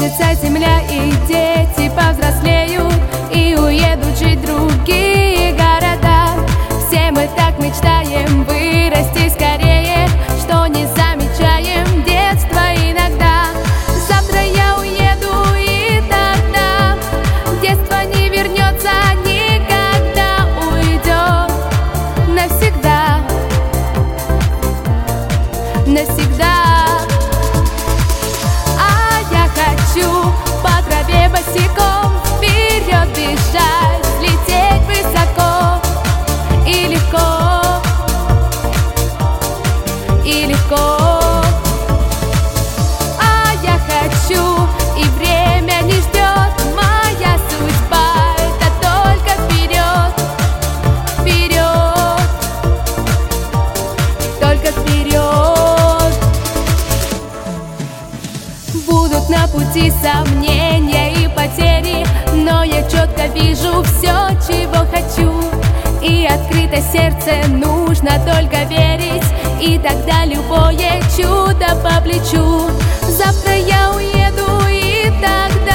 Изменится земля, и дети повзрослеют, и уедут жить в другие города. Все мы так мечтаем вырасти скорее, что не замечаем детство иногда. Завтра я уеду, и тогда детство не вернется никогда, уйдет навсегда, навсегда. А я хочу по траве босиком вперед бежать, лететь высоко и легко, и легко. А я хочу, и время не ждет, моя судьба — это только вперед, вперед, только вперед. Будут на пути сомнения и потери, но я четко вижу все, чего хочу. И открыто сердце нужно только верить, и тогда любое чудо по плечу. Завтра я уеду, и тогда